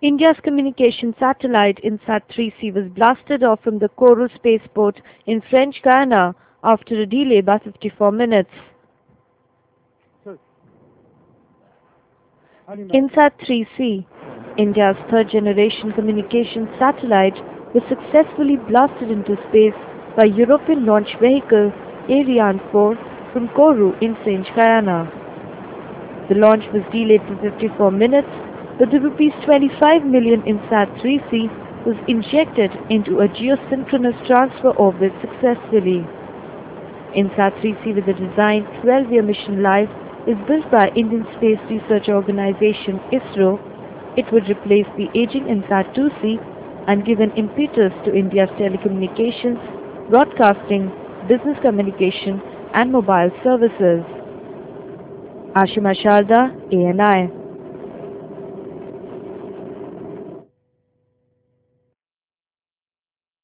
India's communication satellite INSAT-3C was blasted off from the Kourou spaceport in French Guiana after a delay by 54 minutes. INSAT-3C, India's third-generation communications satellite, was successfully blasted into space by European launch vehicle Ariane 4 from Kourou in French Guiana. The launch was delayed for 54 minutes, but the Rs 25 million INSAT-3C was injected into a geosynchronous transfer orbit successfully. INSAT-3C, with a designed 12-year mission life, is built by Indian Space Research Organisation ISRO. It would replace the aging INSAT-2C and give an impetus to India's telecommunications, broadcasting, business communication and mobile services. Ashima Sharda, ANI.